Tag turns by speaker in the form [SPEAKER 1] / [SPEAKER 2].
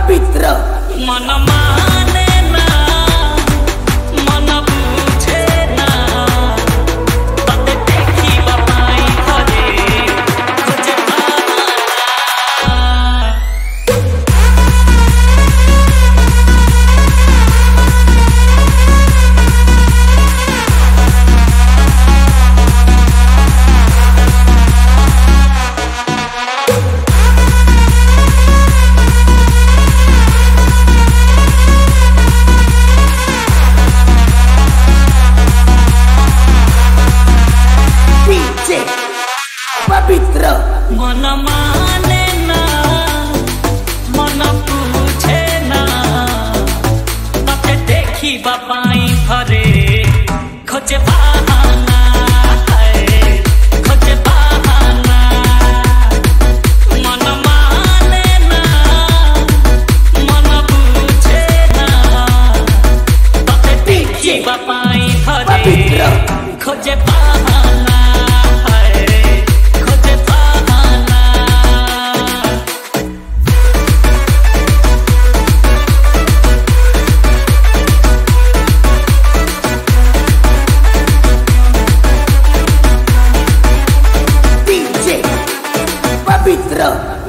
[SPEAKER 1] पवित्र
[SPEAKER 2] मन माने ना मन बुझे ना तते देखी बापाई घरे खोजे
[SPEAKER 1] पवित्र
[SPEAKER 2] मन माने ना मन पूछे ना तते देखी बापाई घरे खोजे बहाना खोजे बहाना मन माने ना मन पूछे ना तते देखी बापाई घरे खोजे बहाना
[SPEAKER 1] पवित्र